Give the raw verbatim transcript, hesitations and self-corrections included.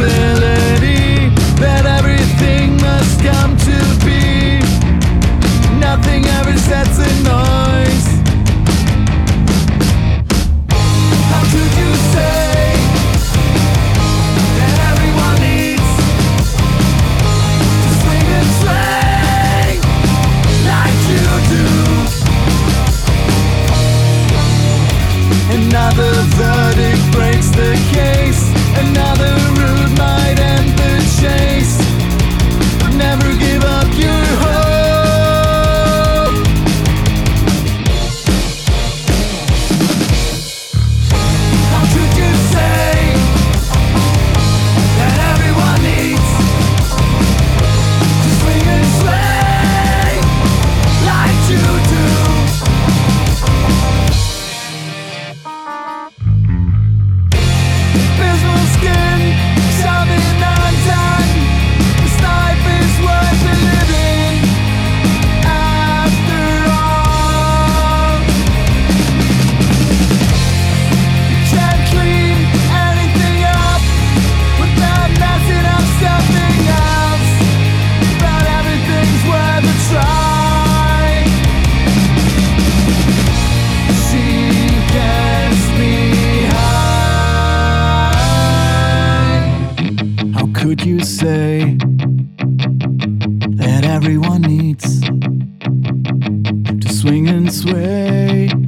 possibility that everything must come to be. Nothing ever sets a noise. How could you say that everyone needs to swing and sway like you do? Another verdict breaks the case. Another route might end the chase. Never give up your hope. How could you say that everyone needs to swing and sway like you do? Abysmal skin, shoving undone. This life is worth the living after all. You can't clean anything up without messing up something else. But everything's worth a try. She gets me high. How could you say that everyone needs to swing and sway